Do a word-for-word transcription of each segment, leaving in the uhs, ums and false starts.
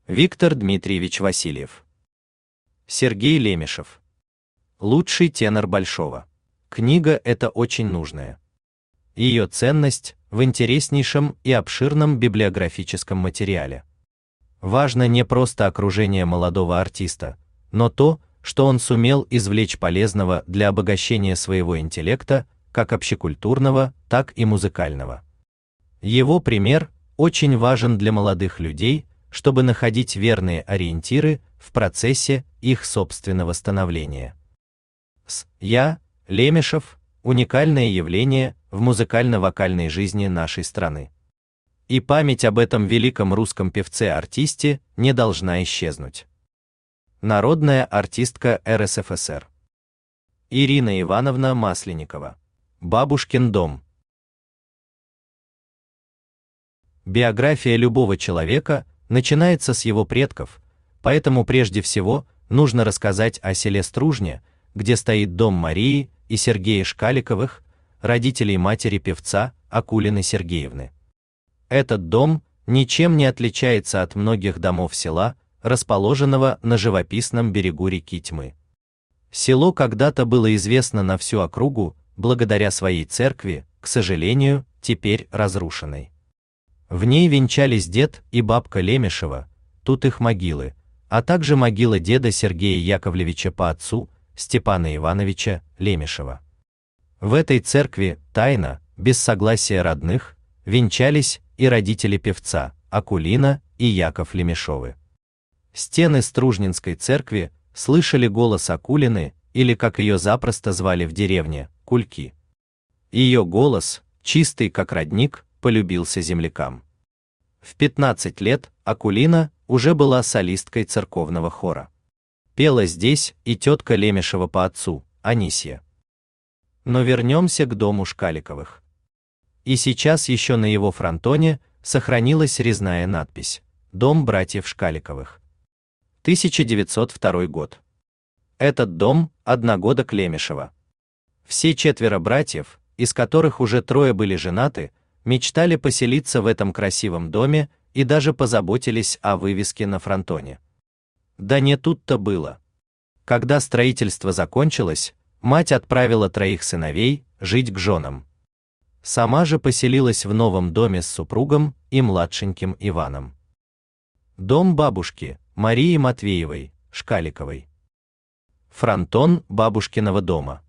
Виктор Дмитриевич Васильев. Сергей Лемешев. Лучший тенор Большого. Книга эта очень нужная. Ее ценность в интереснейшем и обширном библиографическом материале. Важно не просто окружение молодого артиста, но то, что он сумел извлечь полезного для обогащения своего интеллекта, как общекультурного, так и музыкального. Его пример очень важен для молодых людей, чтобы находить верные ориентиры в процессе их собственного становления. С. Я. Лемешев – уникальное явление в музыкально-вокальной жизни нашей страны. И память об этом великом русском певце-артисте не должна исчезнуть. Народная артистка эр эс эф эс эр. Ирина Ивановна Масленникова. Бабушкин дом. Биография любого человека начинается с его предков, поэтому прежде всего нужно рассказать о селе Стружня, где стоит дом Марии и Сергея Шкаликовых, родителей матери певца Акулины Сергеевны. Этот дом ничем не отличается от многих домов села, расположенного на живописном берегу реки Тьмы. Село когда-то было известно на всю округу благодаря своей церкви, к сожалению, теперь разрушенной. В ней венчались дед и бабка Лемешева, тут их могилы, а также могила деда Сергея Яковлевича по отцу, Степана Ивановича Лемешева. В этой церкви тайно, без согласия родных, венчались и родители певца Акулина и Яков Лемешовы. Стены Стружнинской церкви слышали голос Акулины, или, как ее запросто звали в деревне, Кульки. Ее голос, чистый как родник, полюбился землякам. В пятнадцать лет Акулина уже была солисткой церковного хора. Пела здесь и тетка Лемешева по отцу, Анисья. Но вернемся к дому Шкаликовых. И сейчас еще на его фронтоне сохранилась резная надпись «Дом братьев Шкаликовых». тысяча девятьсот второй год. Этот дом – одногодок Лемешева. Все четверо братьев, из которых уже трое были женаты, мечтали поселиться в этом красивом доме и даже позаботились о вывеске на фронтоне. Да не тут-то было. Когда строительство закончилось, мать отправила троих сыновей жить к женам. Сама же поселилась в новом доме с супругом и младшеньким Иваном. Дом бабушки Марии Матвеевой, Шкаликовой. Фронтон бабушкиного дома.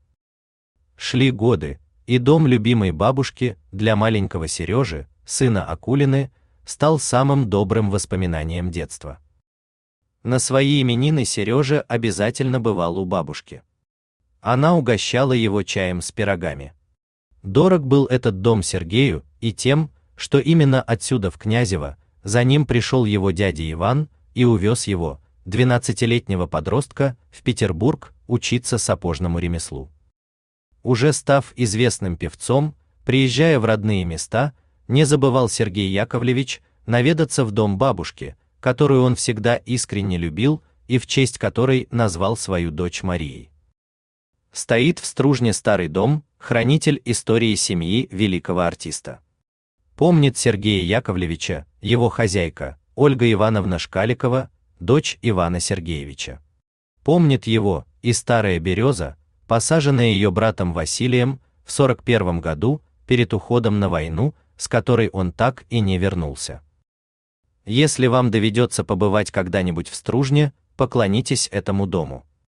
Шли годы, и дом любимой бабушки для маленького Сережи, сына Акулины, стал самым добрым воспоминанием детства. На свои именины Сережа обязательно бывал у бабушки. Она угощала его чаем с пирогами. Дорог был этот дом Сергею и тем, что именно отсюда в Князево за ним пришел его дядя Иван и увез его, двенадцатилетнего подростка, в Петербург учиться сапожному ремеслу. Уже став известным певцом, приезжая в родные места, не забывал Сергей Яковлевич наведаться в дом бабушки, которую он всегда искренне любил и в честь которой назвал свою дочь Марией. Стоит в Стружне старый дом, хранитель истории семьи великого артиста. Помнит Сергея Яковлевича его хозяйка Ольга Ивановна Шкаликова, дочь Ивана Сергеевича. Помнит его и старая береза, посаженная ее братом Василием в сорок первом году перед уходом на войну, с которой он так и не вернулся. Если вам доведется побывать когда-нибудь в Стружне, поклонитесь этому дому.